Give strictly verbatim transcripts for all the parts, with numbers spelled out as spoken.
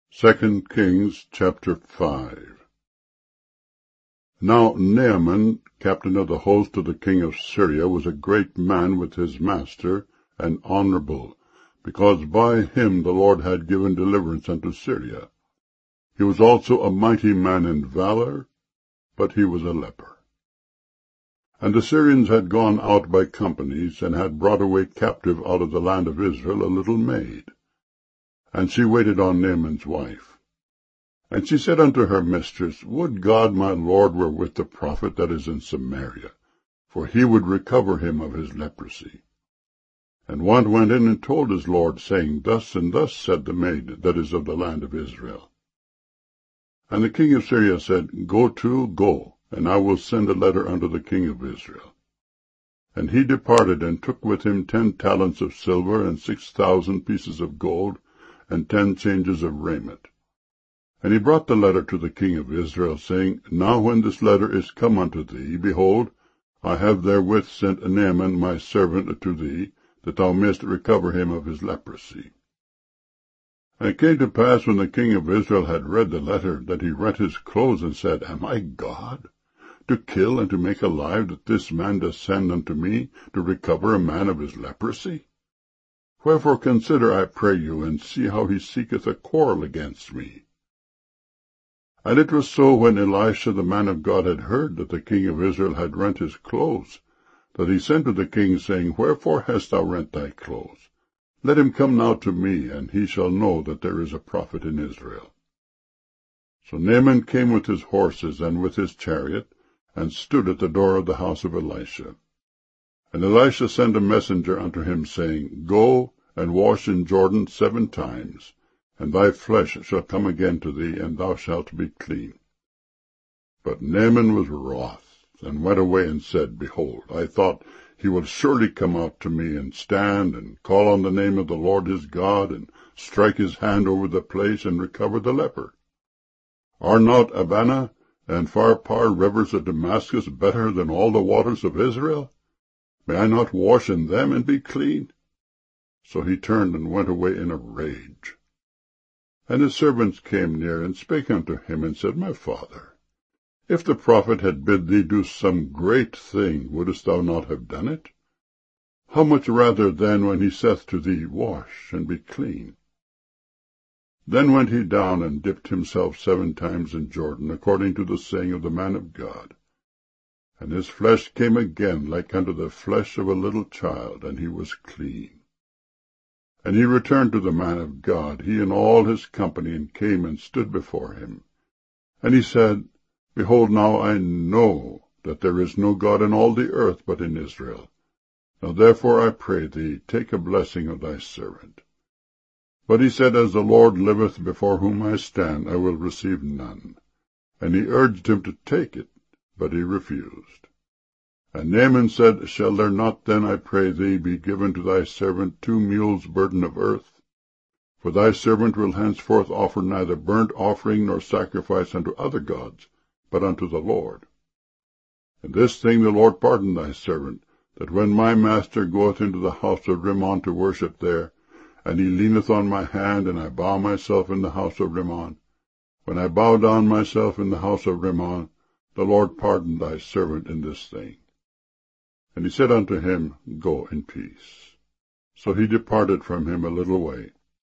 Second Kings chapter five. Now Naaman, captain of the host of the king of Syria, was a great man with his master, and honorable, because by him the Lord had given deliverance unto Syria. He was also a mighty man in valor, but he was a leper. And the Syrians had gone out by companies, and had brought away captive out of the land of Israel a little maid. And she waited on Naaman's wife. And she said unto her mistress, Would God my lord were with the prophet that is in Samaria, for he would recover him of his leprosy. And one went in and told his lord, saying, Thus and thus said the maid that is of the land of Israel. And the king of Syria said, Go to, go, and I will send a letter unto the king of Israel. And he departed, and took with him ten talents of silver, and six thousand pieces of gold, and ten changes of raiment. And he brought the letter to the king of Israel, saying, Now when this letter is come unto thee, behold, I have therewith sent Naaman my servant to thee, that thou mayest recover him of his leprosy. And it came to pass, when the king of Israel had read the letter, that he rent his clothes, and said, Am I God, to kill and to make alive, that this man does send unto me, to recover a man of his leprosy? Wherefore consider, I pray you, and see how he seeketh a quarrel against me. And it was so, when Elisha the man of God had heard that the king of Israel had rent his clothes, that he sent to the king, saying, Wherefore hast thou rent thy clothes? Let him come now to me, and he shall know that there is a prophet in Israel. So Naaman came with his horses and with his chariot, and stood at the door of the house of Elisha. And Elisha sent a messenger unto him, saying, Go and wash in Jordan seven times, and thy flesh shall come again to thee, and thou shalt be clean. But Naaman was wroth, and went away, and said, Behold, I thought, he will surely come out to me, and stand, and call on the name of the Lord his God, and strike his hand over the place, and recover the leper. Are not Abana and Pharpar rivers of Damascus better than all the waters of Israel? May I not wash in them, and be clean? So he turned and went away in a rage. And his servants came near, and spake unto him, and said, My father, if the prophet had bid thee do some great thing, wouldest thou not have done it? How much rather then, when he saith to thee, Wash, and be clean? Then went he down, and dipped himself seven times in Jordan, according to the saying of the man of God. And his flesh came again like unto the flesh of a little child, and he was clean. And he returned to the man of God, he and all his company, and came and stood before him. And he said, Behold, now I know that there is no God in all the earth but in Israel. Now therefore I pray thee, take a blessing of thy servant. But he said, As the Lord liveth, before whom I stand, I will receive none. And he urged him to take it, but he refused. And Naaman said, Shall there not then, I pray thee, be given to thy servant two mules' burden of earth? For thy servant will henceforth offer neither burnt offering nor sacrifice unto other gods, but unto the Lord. And this thing the Lord pardon thy servant, that when my master goeth into the house of Rimmon to worship there, and he leaneth on my hand, and I bow myself in the house of Rimmon, when I bow down myself in the house of Rimmon, the Lord pardon thy servant in this thing. And he said unto him, Go in peace. So he departed from him a little way.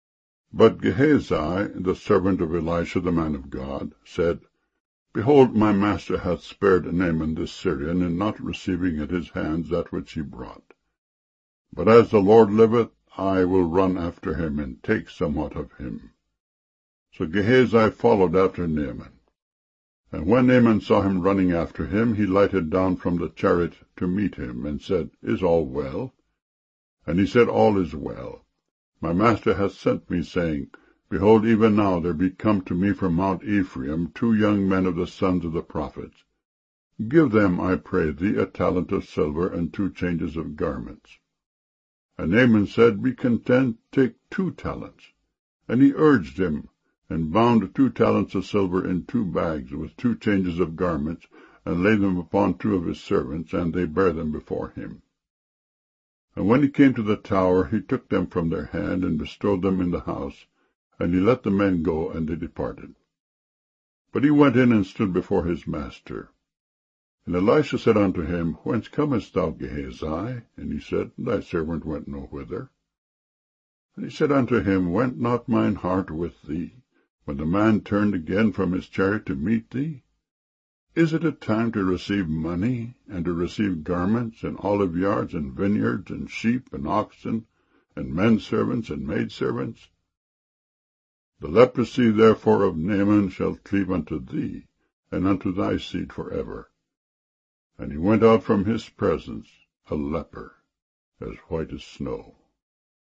But Gehazi, the servant of Elisha the man of God, said, Behold, my master hath spared Naaman the Syrian, in not receiving at his hands that which he brought. But as the Lord liveth, I will run after him, and take somewhat of him. So Gehazi followed after Naaman. And when Naaman saw him running after him, he lighted down from the chariot to meet him, and said, Is all well? And he said, All is well. My master hath sent me, saying, Behold, even now there be come to me from Mount Ephraim two young men of the sons of the prophets. Give them, I pray thee, a talent of silver, and two changes of garments. And Naaman said, Be content, take two talents. And he urged him, and bound two talents of silver in two bags, with two changes of garments, and laid them upon two of his servants, and they bare them before him. And when he came to the tower, he took them from their hand, and bestowed them in the house, And he let the men go, and they departed. But he went in and stood before his master. And Elisha said unto him, Whence comest thou, Gehazi? And he said, Thy servant went no whither. And he said unto him, Went not mine heart with thee, when the man turned again from his chariot to meet thee? Is it a time to receive money, and to receive garments, and olive yards, and vineyards, and sheep, and oxen, and men servants, and maid servants? The leprosy therefore of Naaman shall cleave unto thee, and unto thy seed for ever. And he went out from his presence, a leper, as white as snow.